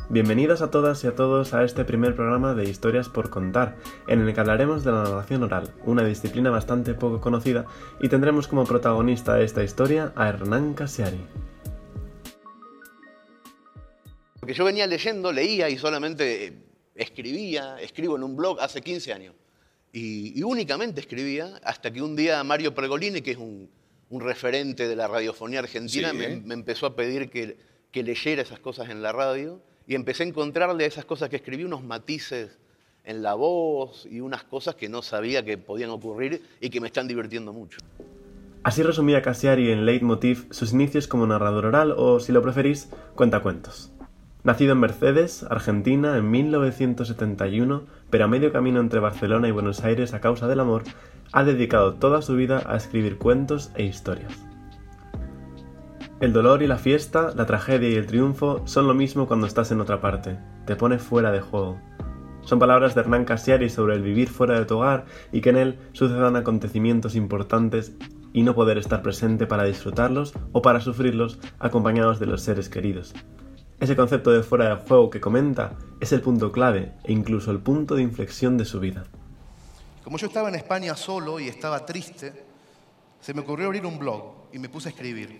Bienvenidos a todas y a todos a este primer programa de Historias por Contar, en el que hablaremos de la narración oral, una disciplina bastante poco conocida, y tendremos como protagonista de esta historia a Hernán Cassiari. Porque yo venía leyendo, leía y solamente escribo en un blog hace 15 años. Y únicamente escribía hasta que un día Mario Pergolini, que es un referente de la radiofonía argentina, me empezó a pedir que leyera esas cosas en la radio. Y empecé a encontrarle a esas cosas que escribí unos matices en la voz y unas cosas que no sabía que podían ocurrir y que me están divirtiendo mucho. Así resumía Cassiari en Leitmotiv sus inicios como narrador oral o, si lo preferís, cuentacuentos. Nacido en Mercedes, Argentina, en 1971, pero a medio camino entre Barcelona y Buenos Aires a causa del amor, ha dedicado toda su vida a escribir cuentos e historias. El dolor y la fiesta, la tragedia y el triunfo son lo mismo cuando estás en otra parte. Te pone fuera de juego. Son palabras de Hernán Cassiari sobre el vivir fuera de tu hogar y que en él sucedan acontecimientos importantes y no poder estar presente para disfrutarlos o para sufrirlos acompañados de los seres queridos. Ese concepto de fuera de juego que comenta es el punto clave e incluso el punto de inflexión de su vida. Como yo estaba en España solo y estaba triste, se me ocurrió abrir un blog y me puse a escribir.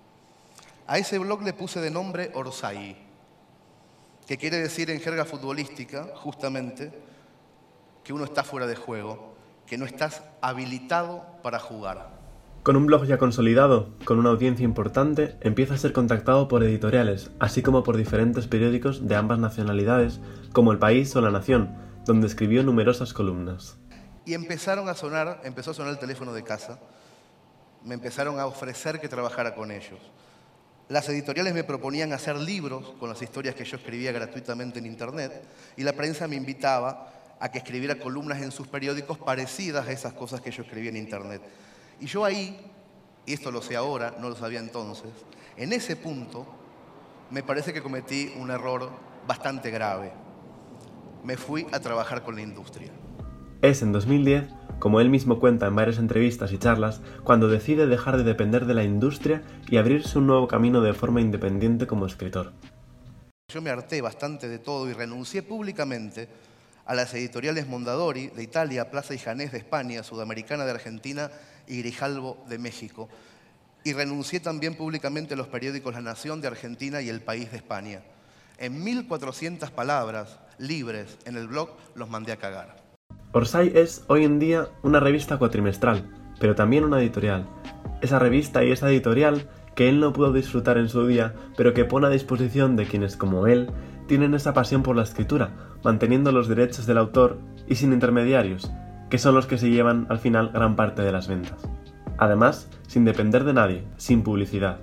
A ese blog le puse de nombre Orsay, que quiere decir en jerga futbolística, justamente, que uno está fuera de juego, que no estás habilitado para jugar. Con un blog ya consolidado, con una audiencia importante, empieza a ser contactado por editoriales, así como por diferentes periódicos de ambas nacionalidades, como El País o La Nación, donde escribió numerosas columnas. Y empezó a sonar el teléfono de casa, me empezaron a ofrecer que trabajara con ellos. Las editoriales me proponían hacer libros con las historias que yo escribía gratuitamente en internet y la prensa me invitaba a que escribiera columnas en sus periódicos parecidas a esas cosas que yo escribía en internet. Y yo ahí, y esto lo sé ahora, no lo sabía entonces, en ese punto me parece que cometí un error bastante grave. Me fui a trabajar con la industria. Es en 2010, como él mismo cuenta en varias entrevistas y charlas, cuando decide dejar de depender de la industria y abrirse un nuevo camino de forma independiente como escritor. Yo me harté bastante de todo y renuncié públicamente a las editoriales Mondadori de Italia, Plaza y Janés de España, Sudamericana de Argentina y Grijalbo de México. Y renuncié también públicamente a los periódicos La Nación de Argentina y El País de España. En 1400 palabras libres en el blog los mandé a cagar. Orsay es, hoy en día, una revista cuatrimestral, pero también una editorial. Esa revista y esa editorial que él no pudo disfrutar en su día, pero que pone a disposición de quienes, como él, tienen esa pasión por la escritura, manteniendo los derechos del autor y sin intermediarios, que son los que se llevan al final gran parte de las ventas. Además, sin depender de nadie, sin publicidad.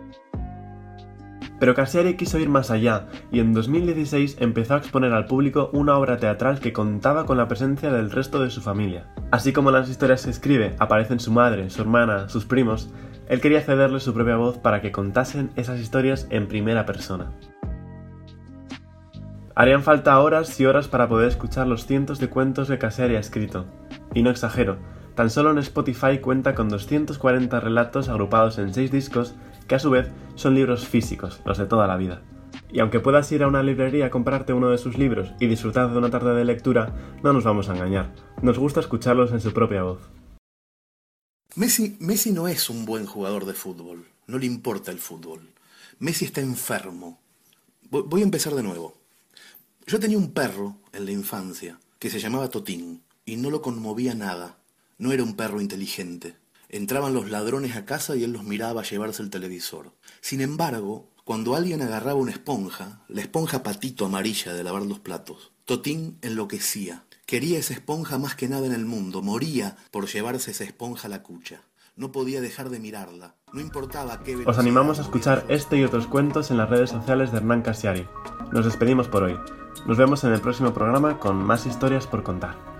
Pero Cassiari quiso ir más allá y en 2016 empezó a exponer al público una obra teatral que contaba con la presencia del resto de su familia. Así como en las historias que escribe aparecen su madre, su hermana, sus primos, él quería cederles su propia voz para que contasen esas historias en primera persona. Harían falta horas y horas para poder escuchar los cientos de cuentos que Cassiari ha escrito. Y no exagero, tan solo en Spotify cuenta con 240 relatos agrupados en 6 discos que a su vez son libros físicos, los de toda la vida. Y aunque puedas ir a una librería a comprarte uno de sus libros y disfrutar de una tarde de lectura, no nos vamos a engañar, nos gusta escucharlos en su propia voz. Messi no es un buen jugador de fútbol, no le importa el fútbol. Messi está enfermo. Voy a empezar de nuevo. Yo tenía un perro en la infancia que se llamaba Totín y no lo conmovía nada. No era un perro inteligente. Entraban los ladrones a casa y él los miraba llevarse el televisor. Sin embargo, cuando alguien agarraba una esponja, la esponja patito amarilla de lavar los platos, Totín enloquecía. Quería esa esponja más que nada en el mundo. Moría por llevarse esa esponja a la cucha. No podía dejar de mirarla. No importaba qué... Os animamos a escuchar este y otros cuentos en las redes sociales de Hernán Cassiari. Nos despedimos por hoy. Nos vemos en el próximo programa con más historias por contar.